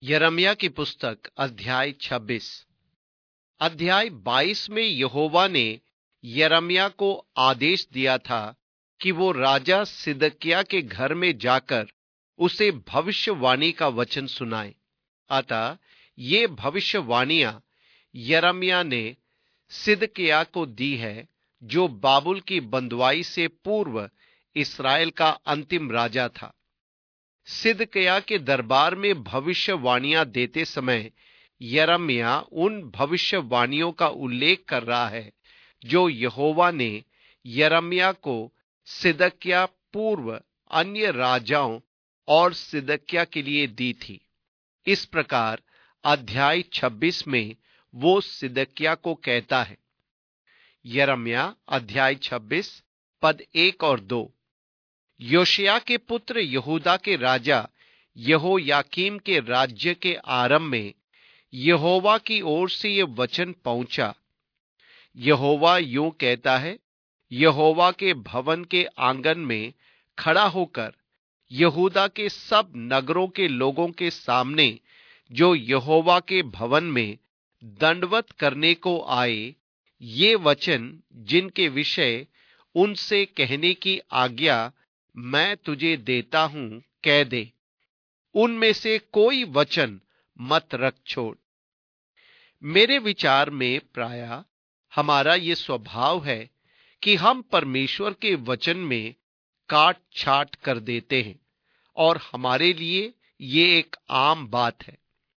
यिर्मयाह की पुस्तक अध्याय 26। अध्याय 22 में यहोवा ने यिर्मयाह को आदेश दिया था कि वो राजा सिदकिय्याह के घर में जाकर उसे भविष्यवाणी का वचन सुनाए। अतः ये भविष्यवाणियां यिर्मयाह ने सिदकिय्याह को दी है, जो बाबुल की बंधुआई से पूर्व इस्राएल का अंतिम राजा था। सिदकिय्याह के दरबार में भविष्यवाणियां देते समय यिर्मयाह उन भविष्यवाणियों का उल्लेख कर रहा है जो यहोवा ने यिर्मयाह को सिदकिय्याह पूर्व अन्य राजाओं और सिदकिय्याह के लिए दी थी। इस प्रकार अध्याय 26 में वो सिदकिय्याह को कहता है। यिर्मयाह अध्याय 26 पद 1 और 2। योशिय्याह के पुत्र यहूदा के राजा यहोयाकीम के राज्य के आरंभ में यहोवा की ओर से ये वचन पहुंचा। यहोवा यूं कहता है, यहोवा के भवन के आंगन में खड़ा होकर यहूदा के सब नगरों के लोगों के सामने जो यहोवा के भवन में दंडवत करने को आए, ये वचन जिनके विषय उनसे कहने की आज्ञा मैं तुझे देता हूं, कह दे। उनमें से कोई वचन मत रख छोड़। मेरे विचार में प्रायः हमारा ये स्वभाव है कि हम परमेश्वर के वचन में काट छाट कर देते हैं और हमारे लिए ये एक आम बात है।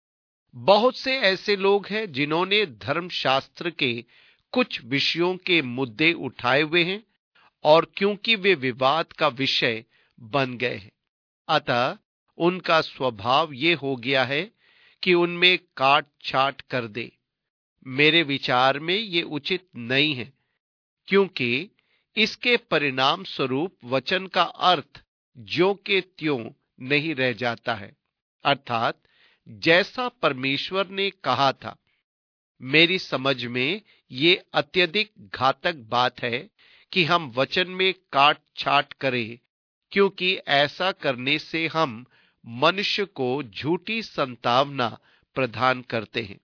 बहुत से ऐसे लोग हैं जिन्होंने धर्मशास्त्र के कुछ विषयों के मुद्दे उठाए हुए हैं और क्योंकि वे विवाद का विषय बन गए हैं, अतः उनका स्वभाव ये हो गया है कि उनमें काट छाट कर दे। मेरे विचार में ये उचित नहीं है, क्योंकि इसके परिणाम स्वरूप वचन का अर्थ ज्यों के त्यों नहीं रह जाता है, अर्थात जैसा परमेश्वर ने कहा था। मेरी समझ में ये अत्यधिक घातक बात है कि हम वचन में काट छाट करें, क्योंकि ऐसा करने से हम मनुष्य को झूठी संतावना प्रदान करते हैं।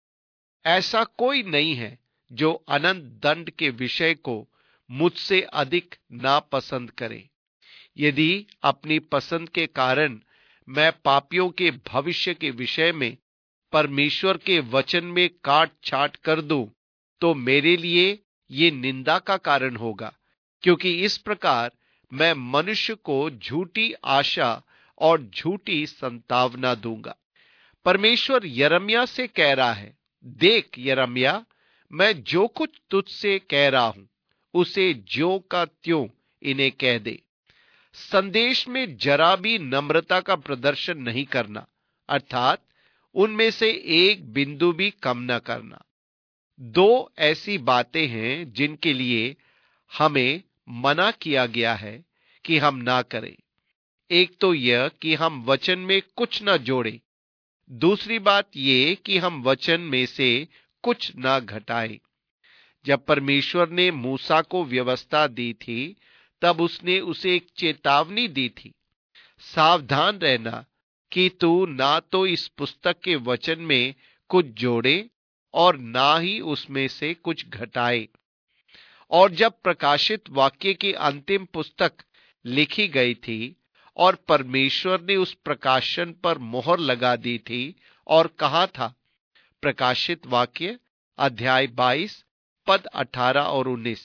ऐसा कोई नहीं है जो अनंत दंड के विषय को मुझसे अधिक नापसंद करे। यदि अपनी पसंद के कारण मैं पापियों के भविष्य के विषय में परमेश्वर के वचन में काट छाट कर दूं, तो मेरे लिए ये निंदा का कारण होगा, क्योंकि इस प्रकार मैं मनुष्य को झूठी आशा और झूठी संतावना दूंगा। परमेश्वर यिर्मयाह से कह रहा है, देख यिर्मयाह, मैं जो कुछ तुझसे कह रहा हूं उसे ज्यों का त्यों इन्हें कह दे। संदेश में जरा भी नम्रता का प्रदर्शन नहीं करना, अर्थात उनमें से एक बिंदु भी कम न करना। दो ऐसी बातें हैं जिनके लिए हमें मना किया गया है कि हम ना करें। एक तो यह कि हम वचन में कुछ न जोड़ें, दूसरी बात यह कि हम वचन में से कुछ न घटाएं। जब परमेश्वर ने मूसा को व्यवस्था दी थी, तब उसने उसे एक चेतावनी दी थी, सावधान रहना कि तू ना तो इस पुस्तक के वचन में कुछ जोड़े और ना ही उसमें से कुछ घटाए। और जब प्रकाशित वाक्य की अंतिम पुस्तक लिखी गई थी और परमेश्वर ने उस प्रकाशन पर मोहर लगा दी थी और कहा था, प्रकाशित वाक्य अध्याय 22 पद 18 और 19,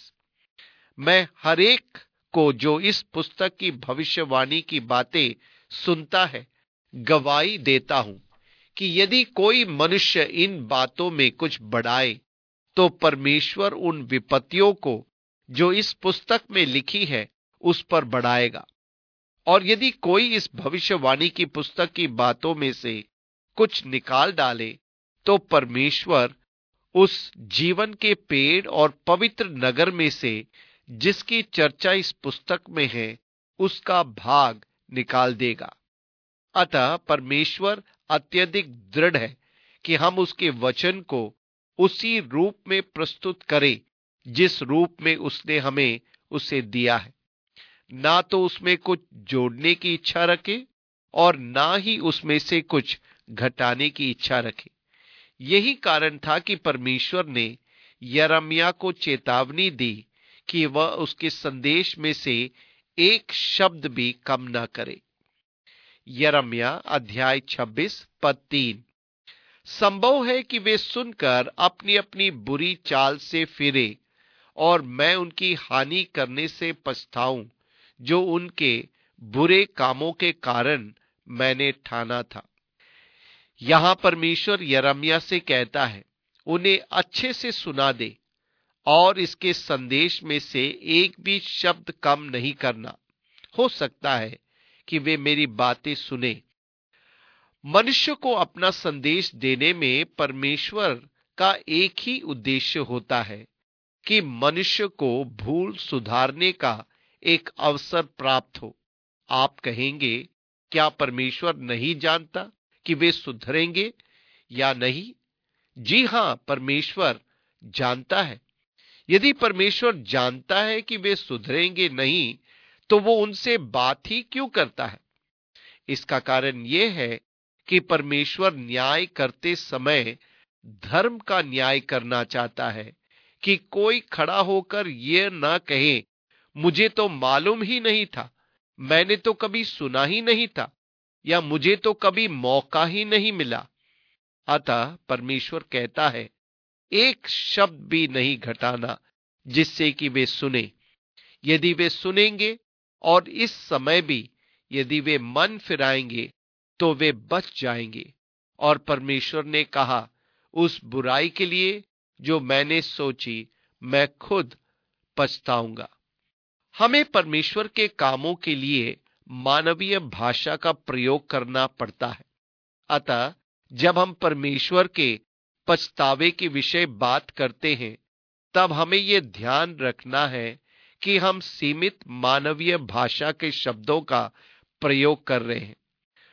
मैं हरेक को जो इस पुस्तक की भविष्यवाणी की बातें सुनता है गवाही देता हूं कि यदि कोई मनुष्य इन बातों में कुछ बढ़ाए, तो परमेश्वर उन विपत्तियों को जो इस पुस्तक में लिखी है उस पर बढ़ाएगा। और यदि कोई इस भविष्यवाणी की पुस्तक की बातों में से कुछ निकाल डाले, तो परमेश्वर उस जीवन के पेड़ और पवित्र नगर में से जिसकी चर्चा इस पुस्तक में है, उसका भाग निकाल देगा। अतः परमेश्वर अत्यधिक दृढ़ है कि हम उसके वचन को उसी रूप में प्रस्तुत करें जिस रूप में उसने हमें उसे दिया है। ना तो उसमें कुछ जोड़ने की इच्छा रखें और ना ही उसमें से कुछ घटाने की इच्छा रखे। यही कारण था कि परमेश्वर ने यिर्मयाह को चेतावनी दी कि वह उसके संदेश में से एक शब्द भी कम ना करे। यिर्मयाह अध्याय 26 पद 3। संभव है कि वे सुनकर अपनी अपनी बुरी चाल से फिरे और मैं उनकी हानि करने से पछताऊं, जो उनके बुरे कामों के कारण मैंने ठाना था। यहां परमेश्वर यिर्मयाह से कहता है, उन्हें अच्छे से सुना दे और इसके संदेश में से एक भी शब्द कम नहीं करना। हो सकता है कि वे मेरी बातें सुने। मनुष्य को अपना संदेश देने में परमेश्वर का एक ही उद्देश्य होता है कि मनुष्य को भूल सुधारने का एक अवसर प्राप्त हो। आप कहेंगे, क्या परमेश्वर नहीं जानता कि वे सुधरेंगे या नहीं? जी हां, परमेश्वर जानता है। यदि परमेश्वर जानता है कि वे सुधरेंगे नहीं, तो वो उनसे बात ही क्यों करता है? इसका कारण यह है कि परमेश्वर न्याय करते समय धर्म का न्याय करना चाहता है कि कोई खड़ा होकर यह ना कहे, मुझे तो मालूम ही नहीं था, मैंने तो कभी सुना ही नहीं था, या मुझे तो कभी मौका ही नहीं मिला। अतः परमेश्वर कहता है, एक शब्द भी नहीं घटाना, जिससे कि वे सुने। यदि वे सुनेंगे और इस समय भी यदि वे मन फिराएंगे, तो वे बच जाएंगे। और परमेश्वर ने कहा, उस बुराई के लिए जो मैंने सोची, मैं खुद पछताऊंगा। हमें परमेश्वर के कामों के लिए मानवीय भाषा का प्रयोग करना पड़ता है। अतः जब हम परमेश्वर के पछतावे के विषय बात करते हैं, तब हमें यह ध्यान रखना है कि हम सीमित मानवीय भाषा के शब्दों का प्रयोग कर रहे हैं।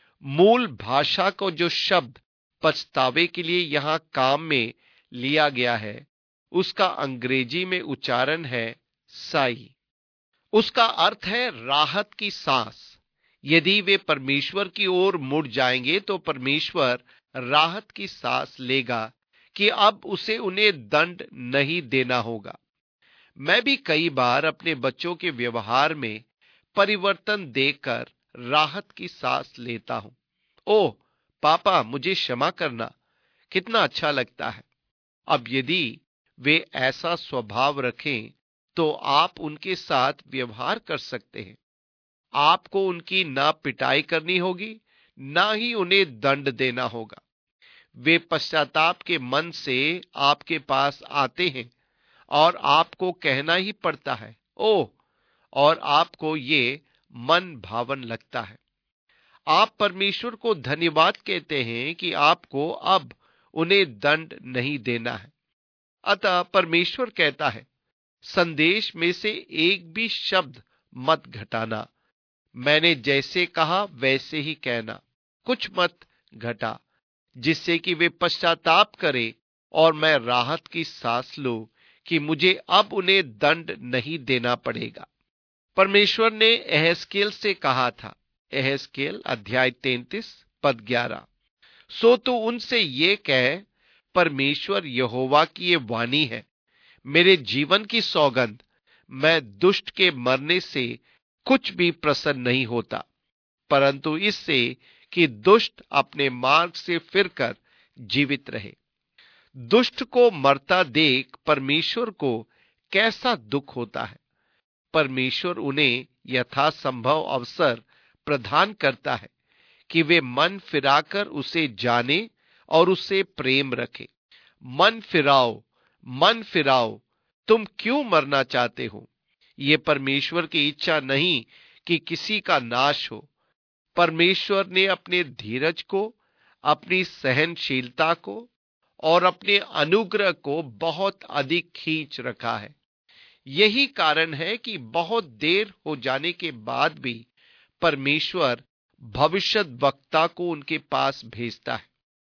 मूल भाषा को जो शब्द पछतावे के लिए यहां काम में लिया गया है, उसका अंग्रेजी में उच्चारण है साई। उसका अर्थ है राहत की सांस। यदि वे परमेश्वर की ओर मुड़ जाएंगे, तो परमेश्वर राहत की सांस लेगा कि अब उसे उन्हें दंड नहीं देना होगा। मैं भी कई बार अपने बच्चों के व्यवहार में परिवर्तन देखकर राहत की सांस लेता हूं। ओह पापा, मुझे क्षमा करना, कितना अच्छा लगता है। अब यदि वे ऐसा स्वभाव रखें, तो आप उनके साथ व्यवहार कर सकते हैं। आपको उनकी ना पिटाई करनी होगी, ना ही उन्हें दंड देना होगा। वे पश्चाताप के मन से आपके पास आते हैं और आपको कहना ही पड़ता है, ओह, और आपको ये मन भावन लगता है। आप परमेश्वर को धन्यवाद कहते हैं कि आपको अब उन्हें दंड नहीं देना है। अतः परमेश्वर कहता है, संदेश में से एक भी शब्द मत घटाना। मैंने जैसे कहा वैसे ही कहना, कुछ मत घटा, जिससे कि वे पश्चाताप करें और मैं राहत की सांस लूं कि मुझे अब उन्हें दंड नहीं देना पड़ेगा। परमेश्वर ने यहेजकेल से कहा था, यहेजकेल अध्याय 33 पद 11, सो तू उनसे ये कह, परमेश्वर यहोवा की ये वाणी है, मेरे जीवन की सौगंध, मैं दुष्ट के मरने से कुछ भी प्रसन्न नहीं होता, परंतु इससे कि दुष्ट अपने मार्ग से फिरकर जीवित रहे। दुष्ट को मरता देख परमेश्वर को कैसा दुख होता है। परमेश्वर उन्हें यथासंभव अवसर प्रदान करता है कि वे मन फिराकर उसे जाने और उससे प्रेम रखें। मन फिराओ, मन फिराओ, तुम क्यों मरना चाहते हो? ये परमेश्वर की इच्छा नहीं कि किसी का नाश हो। परमेश्वर ने अपने धीरज को, अपनी सहनशीलता को और अपने अनुग्रह को बहुत अधिक खींच रखा है। यही कारण है कि बहुत देर हो जाने के बाद भी परमेश्वर भविष्यद्वक्ता को उनके पास भेजता है।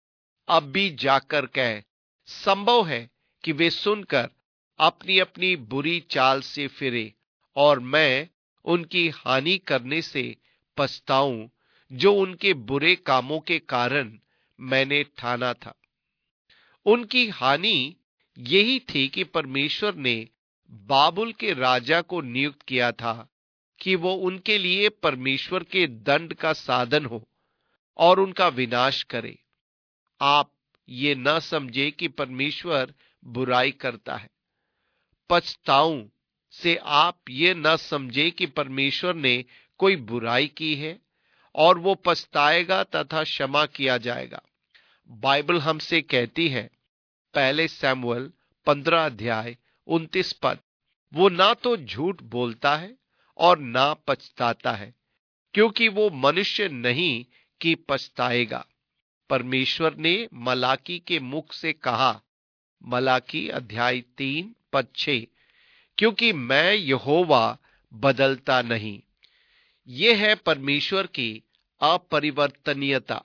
अब भी जाकर कह, संभव है कि वे सुनकर अपनी अपनी बुरी चाल से फिरे और मैं उनकी हानि करने से पछताऊं, जो उनके बुरे कामों के कारण मैंने ठाना था। उनकी हानि यही थी कि परमेश्वर ने बाबुल के राजा को नियुक्त किया था कि वो उनके लिए परमेश्वर के दंड का साधन हो और उनका विनाश करे। आप ये न समझे कि परमेश्वर बुराई करता है। पछताऊं से आप ये न समझे कि परमेश्वर ने कोई बुराई की है और वो पछताएगा तथा क्षमा किया जाएगा। बाइबल हमसे कहती है, पहले शमूएल 15 अध्याय 29 पद, वो ना तो झूठ बोलता है और ना पछताता है, क्योंकि वो मनुष्य नहीं कि पछताएगा। परमेश्वर ने मलाकी के मुख से कहा, मलाकी अध्याय 3 पद 6, क्योंकि मैं यहोवा बदलता नहीं। यह है परमेश्वर की अपरिवर्तनीयता।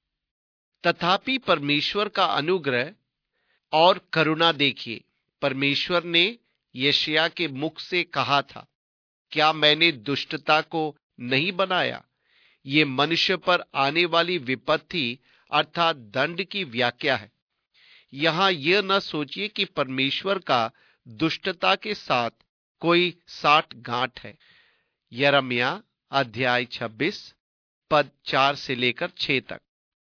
तथापि परमेश्वर का अनुग्रह और करुणा देखिए। परमेश्वर ने यशायाह के मुख से कहा था, क्या मैंने दुष्टता को नहीं बनाया? ये मनुष्य पर आने वाली विपत्ति अर्थात दंड की व्याख्या है। यहां यह न सोचिए कि परमेश्वर का दुष्टता के साथ कोई साठगांठ है। यिर्मयाह अध्याय 26 पद 4 से लेकर 6 तक।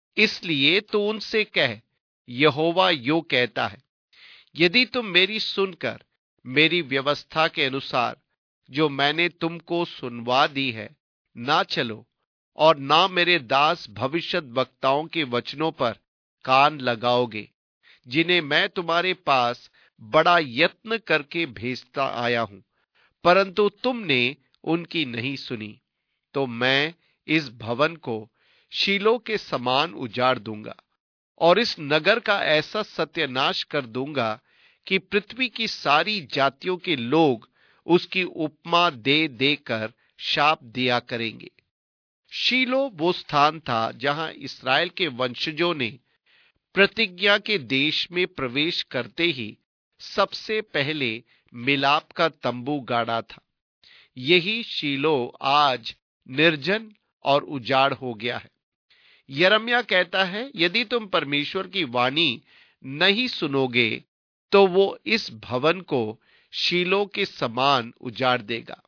इसलिए तो उनसे कह, यहोवा यो कहता है, यदि तुम मेरी सुनकर मेरी व्यवस्था के अनुसार जो मैंने तुमको सुनवा दी है ना चलो और ना मेरे दास भविष्यद्वक्ताओं के वचनों पर कान लगाओगे, जिन्हें मैं तुम्हारे पास बड़ा यत्न करके भेजता आया हूं, परंतु तुमने उनकी नहीं सुनी, तो मैं इस भवन को शीलो के समान उजाड़ दूंगा और इस नगर का ऐसा सत्यानाश कर दूंगा कि पृथ्वी की सारी जातियों के लोग उसकी उपमा दे देकर शाप दिया करेंगे। शीलो वो स्थान था जहां इस्राएल के वंशजों ने प्रतिज्ञा के देश में प्रवेश करते ही सबसे पहले मिलाप का तंबू गाड़ा था। यही शीलो आज निर्जन और उजाड़ हो गया है। यिर्मयाह कहता है, यदि तुम परमेश्वर की वाणी नहीं सुनोगे तो वो इस भवन को शीलो के समान उजाड़ देगा।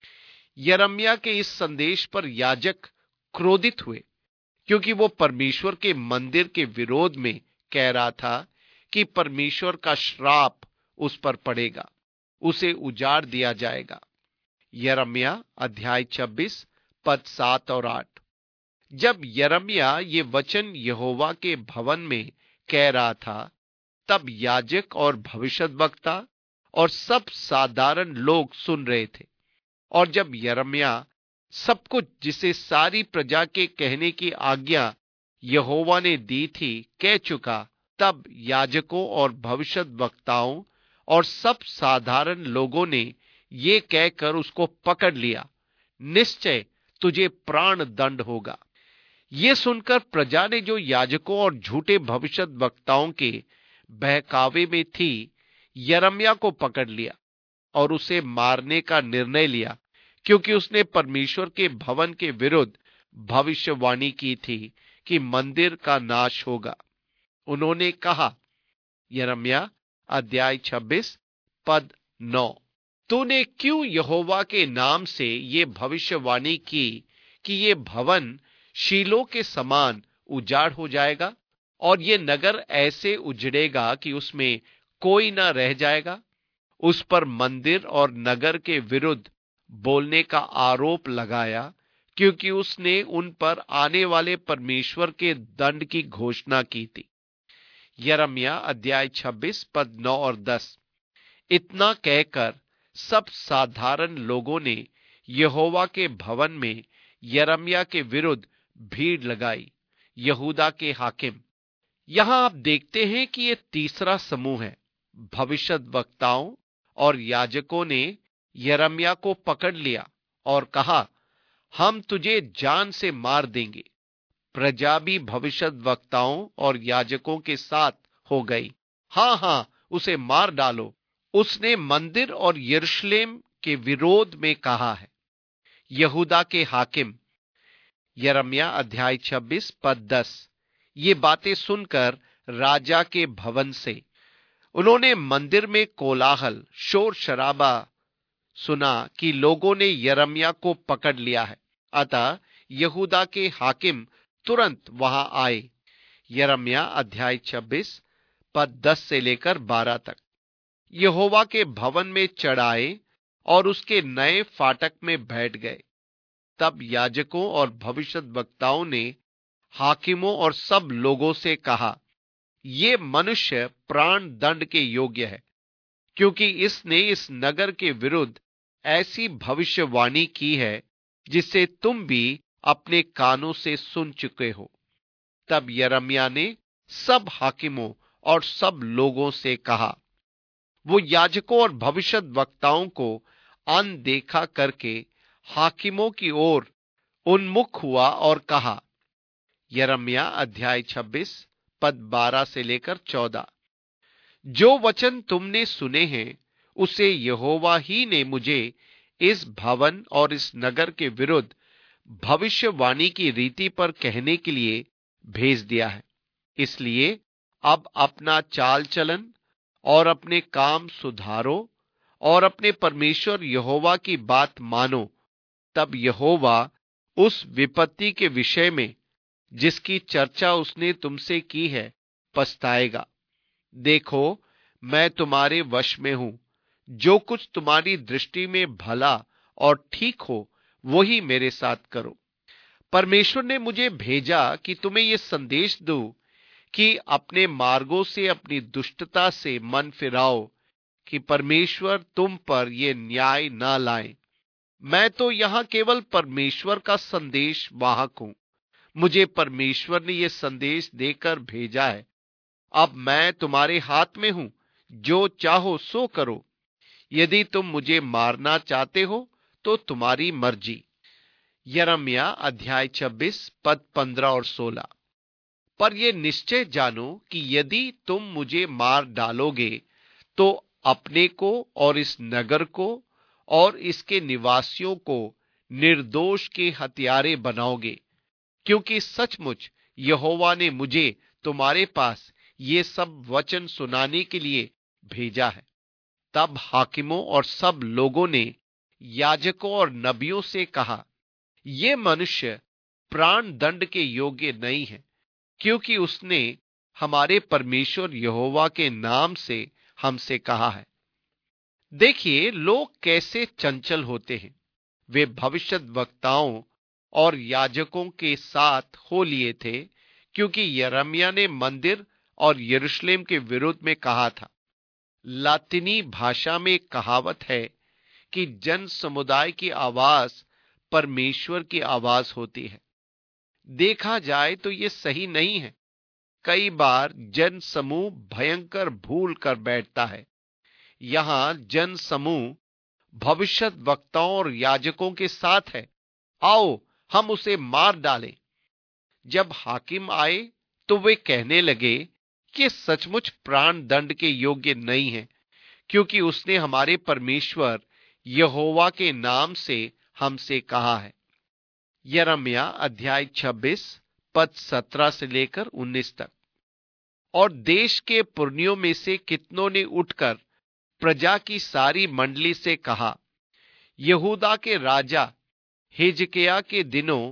यिर्मयाह के इस संदेश पर याजक क्रोधित हुए, क्योंकि वो परमेश्वर के मंदिर के विरोध में कह रहा था कि परमेश्वर का श्राप उस पर पड़ेगा, उसे उजाड़ दिया जाएगा। यिर्मयाह अध्याय 26 पद 7 और 8। जब यिर्मयाह ये वचन यहोवा के भवन में कह रहा था, तब याजक और भविष्यद्वक्ता और सब साधारण लोग सुन रहे थे। और जब यिर्मयाह सब कुछ जिसे सारी प्रजा के कहने की आज्ञा यहोवा ने दी थी कह चुका, तब याजकों और भविष्यद्वक्ताओं और सब साधारण लोगों ने ये कहकर उसको पकड़ लिया, निश्चय तुझे प्राण दंड होगा। ये सुनकर प्रजा ने जो याजकों और झूठे भविष्यद्वक्ताओं के बहकावे में थी, यिर्मयाह को पकड़ लिया और उसे मारने का निर्णय लिया, क्योंकि उसने परमेश्वर के भवन के विरुद्ध भविष्यवाणी की थी कि मंदिर का नाश होगा। उन्होंने कहा, यिर्मयाह अध्याय 26 पद 9, तूने क्यों यहोवा के नाम से ये भविष्यवाणी की कि ये भवन शीलो के समान उजाड़ हो जाएगा और ये नगर ऐसे उजड़ेगा कि उसमें कोई न रह जाएगा? उस पर मंदिर और नगर के विरुद्ध बोलने का आरोप लगाया, क्योंकि उसने उन पर आने वाले परमेश्वर के दंड की घोषणा की थी। यिर्मयाह अध्याय 26 पद 9 और 10। इतना कहकर सब साधारण लोगों ने यहोवा के भवन में यिर्मयाह के विरुद्ध भीड़ लगाई। यहूदा के हाकिम। यहां आप देखते हैं कि यह तीसरा समूह है। भविष्यद्वक्ताओं और याजकों ने यिर्मयाह को पकड़ लिया और कहा, हम तुझे जान से मार देंगे। प्रजा भी भविष्यद्वक्ताओं और याजकों के साथ हो गई। हां, उसे मार डालो, उसने मंदिर और यरूशलेम के विरोध में कहा है। यहूदा के हाकिम। यिर्मयाह अध्याय 26 पद 10। ये बातें सुनकर राजा के भवन से उन्होंने मंदिर में कोलाहल शोर शराबा सुना कि लोगों ने यिर्मयाह को पकड़ लिया है। अतः यहूदा के हाकिम तुरंत वहां आए। यिर्मयाह अध्याय 26 पद 10 से लेकर 12 तक। यहोवा के भवन में चढ़ाए और उसके नए फाटक में बैठ गए। तब याजकों और भविष्यद्वक्ताओं ने हाकिमों और सब लोगों से कहा, ये मनुष्य प्राण दंड के योग्य है, क्योंकि इसने इस नगर के विरुद्ध ऐसी भविष्यवाणी की है जिसे तुम भी अपने कानों से सुन चुके हो। तब यिर्मयाह ने सब हाकिमों और सब लोगों से कहा। वो याजकों और भविष्यद्वक्ताओं को अनदेखा करके हाकिमों की ओर उन्मुख हुआ और कहा। यिर्मयाह अध्याय 26 पद 12 से लेकर 14। जो वचन तुमने सुने हैं उसे यहोवा ही ने मुझे इस भवन और इस नगर के विरुद्ध भविष्यवाणी की रीति पर कहने के लिए भेज दिया है। इसलिए अब अपना चाल चलन और अपने काम सुधारो और अपने परमेश्वर यहोवा की बात मानो। तब यहोवा उस विपत्ति के विषय में जिसकी चर्चा उसने तुमसे की है पछताएगा। देखो, मैं तुम्हारे वश में हूं। जो कुछ तुम्हारी दृष्टि में भला और ठीक हो वही मेरे साथ करो। परमेश्वर ने मुझे भेजा कि तुम्हें यह संदेश दूं कि अपने मार्गों से अपनी दुष्टता से मन फिराओ, कि परमेश्वर तुम पर यह न्याय ना लाए। मैं तो यहां केवल परमेश्वर का संदेश वाहक हूं। मुझे परमेश्वर ने यह संदेश देकर भेजा है। अब मैं तुम्हारे हाथ में हूं, जो चाहो सो करो। यदि तुम मुझे मारना चाहते हो तो तुम्हारी मर्जी। यिर्मयाह अध्याय 26 पद 15 और 16। पर यह निश्चय जानो कि यदि तुम मुझे मार डालोगे तो अपने को और इस नगर को और इसके निवासियों को निर्दोष के हत्यारे बनाओगे, क्योंकि सचमुच यहोवा ने मुझे तुम्हारे पास ये सब वचन सुनाने के लिए भेजा है। तब हाकिमों और सब लोगों ने याजकों और नबियों से कहा, ये मनुष्य प्राण दंड के योग्य नहीं है, क्योंकि उसने हमारे परमेश्वर यहोवा के नाम से हमसे कहा है। देखिए, लोग कैसे चंचल होते हैं। वे भविष्यद्वक्ताओं और याजकों के साथ हो लिए थे, क्योंकि यिर्मयाह ने मंदिर और यरूशलेम के विरोध में कहा था। लातीनी भाषा में कहावत है कि जन समुदाय की आवाज परमेश्वर की आवाज होती है। देखा जाए तो यह सही नहीं है। कई बार जन समूह भयंकर भूल कर बैठता है। यहां जन समूह भविष्यद्वक्ताओं और याजकों के साथ है। आओ हम उसे मार डालें। जब हाकिम आए तो वे कहने लगे कि सचमुच प्राण दंड के योग्य नहीं है, क्योंकि उसने हमारे परमेश्वर यहोवा के नाम से हमसे कहा है। यिर्मयाह अध्याय 26 पद 17 से लेकर 19 तक। और देश के पुरनियों में से कितनों ने उठकर प्रजा की सारी मंडली से कहा, यहूदा के राजा हिजकिय्याह के दिनों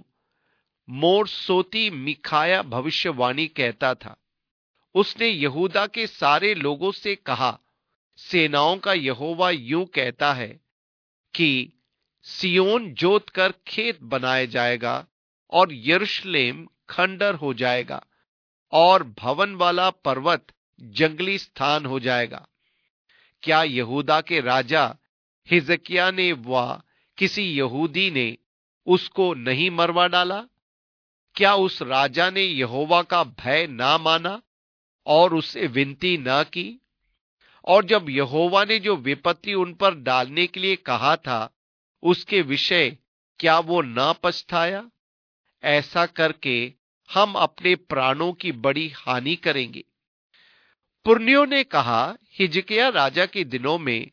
मोरसोती मिखाया भविष्यवाणी कहता था। उसने यहूदा के सारे लोगों से कहा, सेनाओं का यहोवा यूं कहता है कि सिय्योन जोत कर खेत बनाया जाएगा और यरूशलेम खंडर हो जाएगा और भवन वाला पर्वत जंगली स्थान हो जाएगा। क्या यहूदा के राजा हिजकिय्याह ने व किसी यहूदी ने उसको नहीं मरवा डाला? क्या उस राजा ने यहोवा का भय ना माना और उससे विनती ना की? और जब यहोवा ने जो विपत्ति उन पर डालने के लिए कहा था उसके विषय क्या वो ना पछताया? ऐसा करके हम अपने प्राणों की बड़ी हानि करेंगे। पुरनियों ने कहा, हिजकिय्याह राजा के दिनों में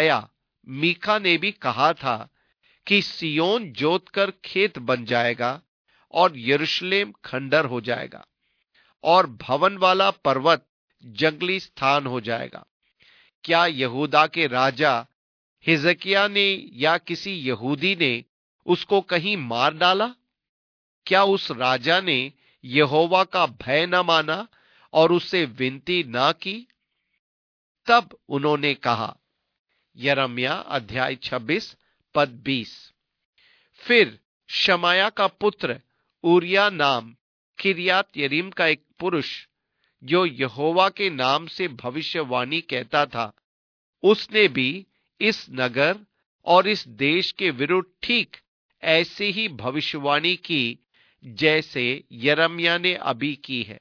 मीका ने भी कहा था कि सिय्योन जोत कर खेत बन जाएगा और यरूशलेम खंडर हो जाएगा और भवन वाला पर्वत जंगली स्थान हो जाएगा। क्या यहूदा के राजा हिजकिय्याह ने या किसी यहूदी ने उसको कहीं मार डाला? क्या उस राजा ने यहोवा का भय न माना और उससे विनती ना की? तब उन्होंने कहा, यिर्मयाह अध्याय 26 पद 20। फिर शमाया का पुत्र ऊरिय्याह नाम किर्यात यरीम का एक पुरुष जो यहोवा के नाम से भविष्यवाणी कहता था, उसने भी इस नगर और इस देश के विरुद्ध ठीक ऐसे ही भविष्यवाणी की जैसे यिर्मयाह ने अभी की है।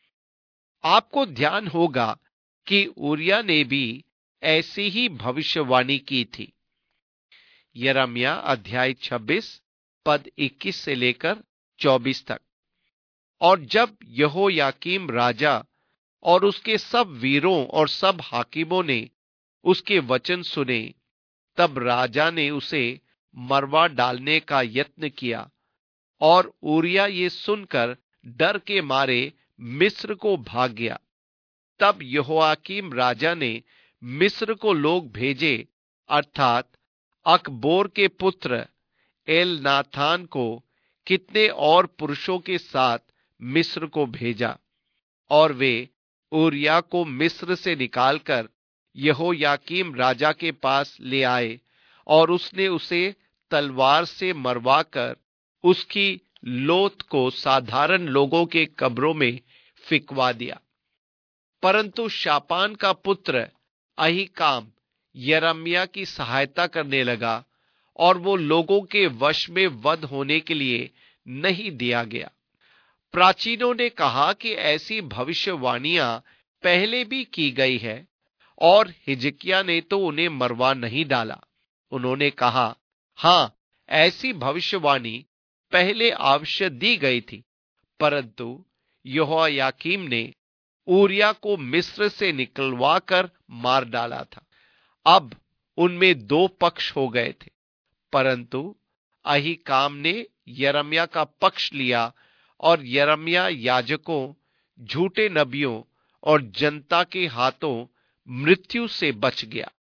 आपको ध्यान होगा कि ऊरिय्याह ने भी ऐसी ही भविष्यवाणी की थी। यिर्मयाह अध्याय 26 पद 21 से लेकर 24 तक। और जब यहोयाकीम राजा और उसके सब वीरों और सब हाकिमों ने उसके वचन सुने, तब राजा ने उसे मरवा डालने का यत्न किया और ऊरिय्याह ये सुनकर डर के मारे मिस्र को भाग गया। तब यहोयाकीम राजा ने मिस्र को लोग भेजे, अर्थात अकबोर के पुत्र एलनाथान को कितने और पुरुषों के साथ मिस्र को भेजा, और वे ऊरिय्याह को मिस्र से निकालकर यहोयाकीम राजा के पास ले आए और उसने उसे तलवार से मरवाकर उसकी लोथ को साधारण लोगों के कब्रों में फिकवा दिया। परंतु शापान का पुत्र अहीकाम यिर्मयाह की सहायता करने लगा और वो लोगों के वश में वध होने के लिए नहीं दिया गया। प्राचीनों ने कहा कि ऐसी भविष्यवाणियां पहले भी की गई है और हिजकिय्याह ने तो उन्हें मरवा नहीं डाला। उन्होंने कहा, हां, ऐसी भविष्यवाणी पहले अवश्य दी गई थी, परंतु यहोयाकीम ने ऊरिय्याह को मिस्र से निकलवा कर मार डाला था। अब उनमें दो पक्ष हो गए थे, परंतु अहीकाम ने यिर्मयाह का पक्ष लिया और यिर्मयाह याजकों, झूठे नबियों और जनता के हाथों मृत्यु से बच गया।